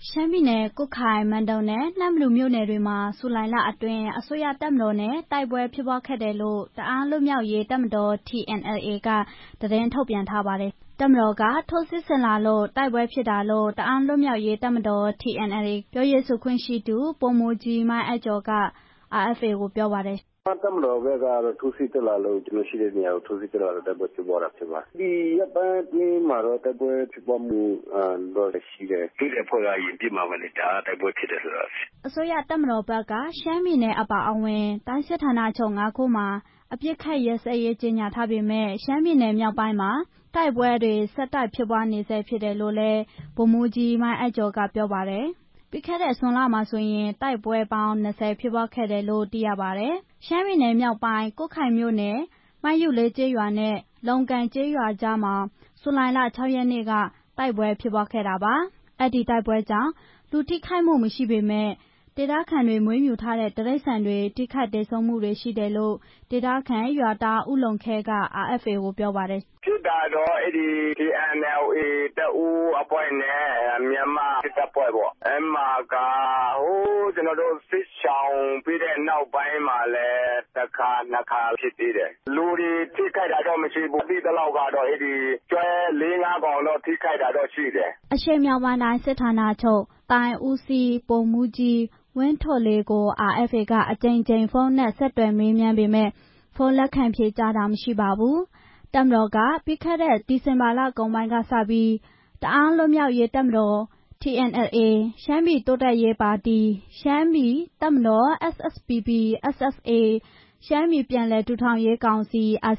ရှမ်းပြည်နယ်ကွတ်ခိုင်မန်တုံနဲ့နမ်လူမြို့နယ်တွေမှာဇူလိုင်လအတွင်းအစိုးရတပ်မတော်နဲ့တိုက်ပွဲဖြစ်ပွားခဲ့တယ်လို့တအာင်းလွတ်မြောက်ရေးတပ်မတော် TNLA ကသတင်းထုတ်ပြန်ထားပါတယ်။တပ်မတော်ကထိုးစစ်ဆင်လာလို့တိုက်ပွဲဖြစ်တာလို့တအာင်းလွတ်မြောက်ရေးတပ်မတော် TNLA ပြောရေးဆိုခွင့်ရှိသူဗိုလ်မှူးကြီးမိုင်းအိုက်ကျော်က RFA ကိုပြောပါတယ်။တပ်မတော်ဘက်ကတော့ထိုးစစ်တက်လာလို့ကျွန်တော်ရှိတဲ့နေရာကိုထိုးစစ်တက်လာလို့တိုက်ပွဲဖြစ်ပွားတာဖြစ်ပါတယ်။ဒီရက်ပိုင်းအတွင်းမှာတော့တိုက်ပွဲဖြစ်ပွားမှုတော့ရှိတယ်။ဒီအဖွဲ့ကရင်ပြစ်မှာပဲလေဒါတိုက်ပွဲဖြစ်တယ်ဆိုတာ။အစိုးရတပ်မတော်ဘက်ကရှမ်းပြည်နယ်အပါအဝင်တိုင်းစစ်ဌာနချုပ်၅ခုမှာအပစ်ခတ်ရပ်စဲရေးကြေညာထားပေမဲ့ရှမ်းပြည်နယ်မြောက်ပိုင်းမှာတိုက်ပွဲတွေဆက်တိုက်ဖြစ်ပွားနေဆဲဖြစ်တယ်လို့လည်းဗိုလ်မှူးကြီးမိုင်းအိုက်ကျော်ကပြောပါတယ်။ပြီးခဲ့တဲ့ဇွန်လမှာဆိုရင်တိုက်ပွဲပေါင်း20ဖြစ်ပွားခဲ့တယ်လို့သိရပါတယ်။ရှမ်းပြည်နယ်မြောက်ပိုင်းကွတ်ခိုင်မြို့နယ်မိုင်းယုလေးကျေးရွာနဲ့လုံကန်ကျေးရွာကြားမှာဇူလိုင်လ6ရက်နေ့ကတိုက်ပွဲဖြစ်ပွားခဲ့တာပါ။အဲ့ဒီတိုက်ပွဲကြောင့်လူထိခိုက်မှုမရှိပေမဲ့ဒေသခံတွေမွေးမြူထားတဲ့တိရစ္ဆာန်တွေထိခိုက်သေဆုံးမှုတွေရှိတယ်လို့ဒေသခံရွာသားဦးလုံခဲက RFA ကိုပြောပါတယ်။ဖြစ်တာတော့အဲ့ဒီ TNLA တပ်ဦးအဖွဲ့နဲ့မြန်မာစစ်တပ်ဖွဲ့ပေါ့။အဲ့မှာကကျွန်တော်တို့စစ်ရှောင်ပြီးတဲ့နောက်ပိုင်းမှာလည်းတစ်ခါနှစ်ခါဖြစ်သေးတယ်။လူတွေထိခိုက်တာတော့မရှိဘူး။ပြီးတဲ့လောက်ကတော့အဲ့ဒီကျွဲ4-5ကောင်တော့ထိခိုက်တာတော့ရှိတယ်။အရှေ့မြောက်ပိုင်းတိုင်းစစ်ဌာနချုပ်တိုင်းဦးစီးဗိုလ်မှူးကြီးဝင်းထွဋ်လေကို RFA ကအကြိမ်ကြိမ်ဖုန်းနဲ့ဆက်သွယ်မေးမြန်းပေမဲ့ဖုန်းလက်ခံဖြေကြားတာမရှိပါဘူး။တပ်မတော်ကပြီးခဲ့တဲ့ဒီဇင်ဘာလကုန်ပိုင်းကစပြီးတအာင်းလွတ်မြောက်ရေးတပ်မတော် TNLA ရှမ်းပြည်တိုးတက်ရေးပါတီရှမ်းပြည်တပ်မတော် SSPP/SSA ရှမ်းပြည်ပြန်လည်ထူထောင်ရေးကောင်စီ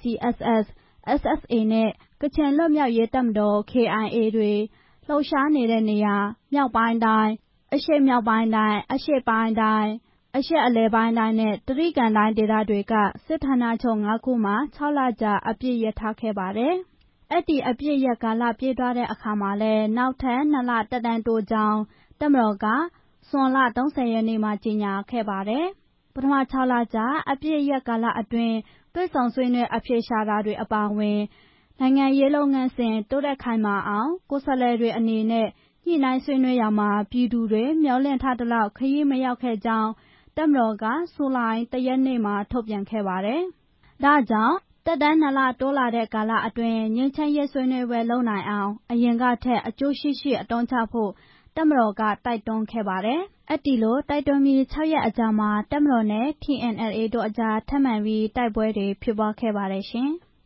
RCSS/SSA နဲ့ကချင်လွတ်မြောက်ရေးတပ်မတော် KIA တွေလှုပ်ရှားနေတဲ့နေရာမြောက်ပိုင်းတိုင်းအရှေ့မြောက်ပိုင်းတိုင်းအရှေ့ပိုင်းတိုင်းအရှေ့အလယ်ပိုင်းတိုင်းနဲ့တြိဂံတိုင်းဒေသတွေကစစ်ဌာနချုပ်၅ခုမှာ6လကြာအပစ်ရပ်ထားခဲ့ပါတယ်။အဲ့ဒီအပစ်ရပ်ကာလပြည့်သွားတဲ့အခါမှာလည်းနောက်ထပ်2လသက်တမ်းတိုးကြောင်းတပ်မတော်ကဇွန်လ30ရက်နေ့မှာကြေညာခဲ့ပါတယ်။ပထမ6လကြာအပစ်ရပ်ကာလအတွင်းတွေ့ဆုံဆွေးနွေးအဖြေရှာတာတွေအပါအဝင်နိုင်ငံရေးလုပ်ငန်းစဉ်တိုးတက်ခိုင်မာအောင်ကိုယ်စားလှယ်တွေအနေနဲ့ညှိနှိုင်းဆွေးနွေးရာမှာပြည်သူတွေမျှော်လင့်ထားသလောက်ခရီးမရောက်ခဲ့ကြောင်းတပ်မတော်ကဇူလိုင်1ရက်နေ့မှာထုတ်ပြန်ခဲ့ပါတယ်။ဒါကြောင့်သက်တမ်း2လတိုးလာတဲ့ကာလအတွင်းငြိမ်းချမ်းရေးဆွေးနွေးပွဲလုပ်နိုင်အောင်အရင်ကထက်အကျိုးရှိရှိအသုံးချဖို့တပ်မတော်ကတိုက်တွန်းခဲ့ပါတယ်။အဲ့ဒီလိုတိုက်တွန်းပြီး6ရက်အကြာမှာတပ်မတော်နဲ့ TNLA တို့အကြားထပ်မံပြီးတိုက်ပွဲတွေဖြစ်ပွားခဲ့ပါတယ်ရှင်။